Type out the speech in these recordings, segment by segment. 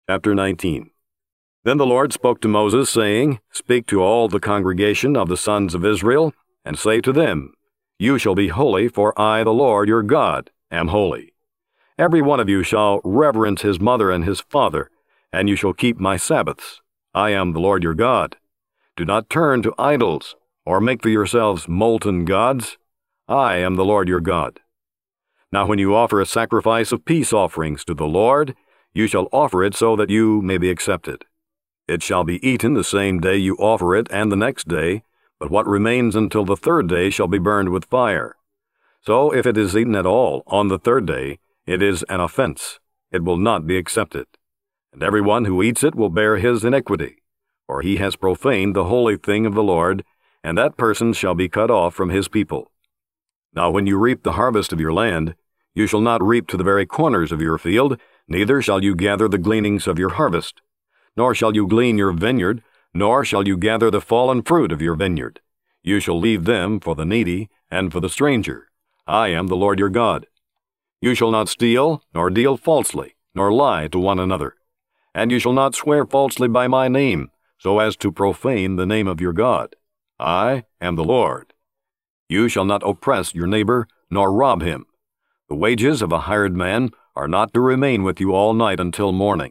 Chapter 19. Then the Lord spoke to Moses, saying, Speak to all the congregation of the sons of Israel, and say to them, You shall be holy, for I, the Lord your God, am holy. Every one of you shall reverence his mother and his father, and you shall keep my Sabbaths. I am the Lord your God. Do not turn to idols, or make for yourselves molten gods. I am the Lord your God. Now when you offer a sacrifice of peace offerings to the Lord, you shall offer it so that you may be accepted. It shall be eaten the same day you offer it and the next day, but what remains until the third day shall be burned with fire. So if it is eaten at all on the third day, it is an offense. It will not be accepted. And everyone who eats it will bear his iniquity, for he has profaned the holy thing of the Lord, and that person shall be cut off from his people. Now when you reap the harvest of your land, you shall not reap to the very corners of your field, neither shall you gather the gleanings of your harvest. Nor shall you glean your vineyard, nor shall you gather the fallen fruit of your vineyard. You shall leave them for the needy and for the stranger. I am the Lord your God. You shall not steal, nor deal falsely, nor lie to one another. And you shall not swear falsely by my name, so as to profane the name of your God. I am the Lord. You shall not oppress your neighbor, nor rob him. The wages of a hired man are not to remain with you all night until morning.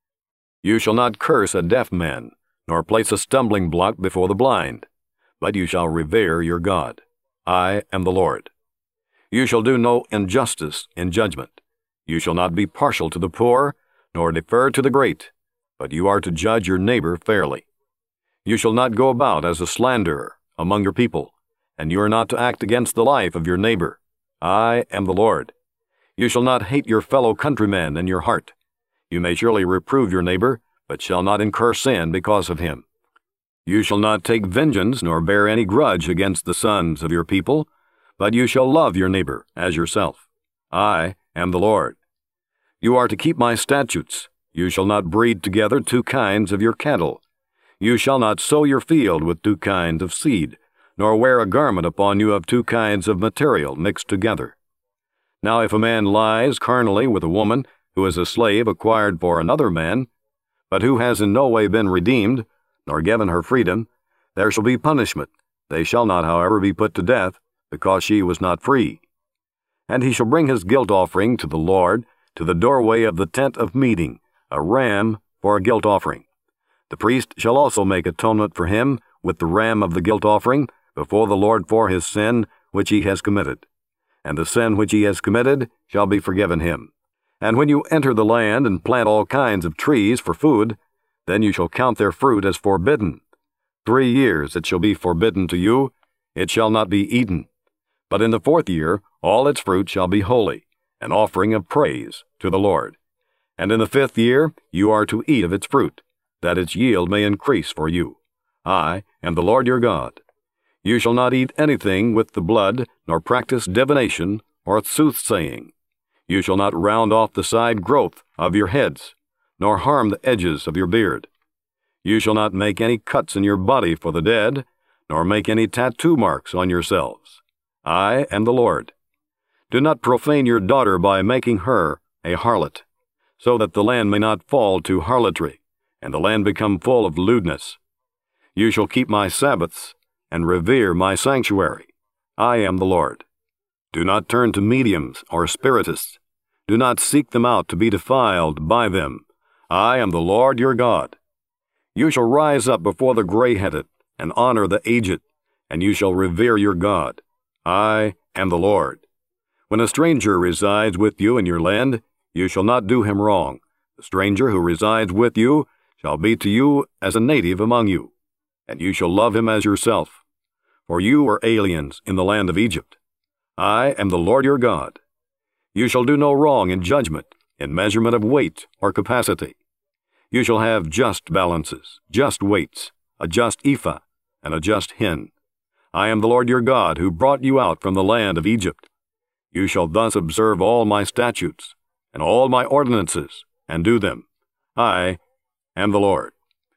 You shall not curse a deaf man, nor place a stumbling block before the blind, but you shall revere your God. I am the Lord. You shall do no injustice in judgment. You shall not be partial to the poor, nor defer to the great, but you are to judge your neighbor fairly. You shall not go about as a slanderer among your people, and you are not to act against the life of your neighbor. I am the Lord. You shall not hate your fellow countrymen in your heart. You may surely reprove your neighbor, but shall not incur sin because of him. You shall not take vengeance nor bear any grudge against the sons of your people, but you shall love your neighbor as yourself. I am the Lord. You are to keep my statutes. You shall not breed together two kinds of your cattle. You shall not sow your field with two kinds of seed, nor wear a garment upon you of two kinds of material mixed together. Now if a man lies carnally with a woman who is a slave acquired for another man, but who has in no way been redeemed, nor given her freedom, there shall be punishment. They shall not, however, be put to death, because she was not free. And he shall bring his guilt offering to the Lord, to the doorway of the tent of meeting, a ram for a guilt offering. The priest shall also make atonement for him with the ram of the guilt offering before the Lord for his sin which he has committed. And the sin which he has committed shall be forgiven him. And when you enter the land and plant all kinds of trees for food, then you shall count their fruit as forbidden. 3 years it shall be forbidden to you, it shall not be eaten. But in the 4th year all its fruit shall be holy, an offering of praise to the Lord. And in the 5th year you are to eat of its fruit, that its yield may increase for you. I am the Lord your God. You shall not eat anything with the blood, nor practice divination or soothsaying. You shall not round off the side growth of your heads, nor harm the edges of your beard. You shall not make any cuts in your body for the dead, nor make any tattoo marks on yourselves. I am the Lord. Do not profane your daughter by making her a harlot, so that the land may not fall to harlotry, and the land become full of lewdness. You shall keep my Sabbaths, and revere my sanctuary. I am the Lord. Do not turn to mediums or spiritists. Do not seek them out to be defiled by them. I am the Lord your God. You shall rise up before the gray-headed, and honor the aged, and you shall revere your God. I am the Lord. When a stranger resides with you in your land, you shall not do him wrong. The stranger who resides with you shall be to you as a native among you, and you shall love him as yourself. For you were aliens in the land of Egypt. I am the Lord your God. You shall do no wrong in judgment, in measurement of weight or capacity. You shall have just balances, just weights, a just ephah, and a just hin. I am the Lord your God, who brought you out from the land of Egypt. You shall thus observe all my statutes, and all my ordinances, and do them. I am the Lord.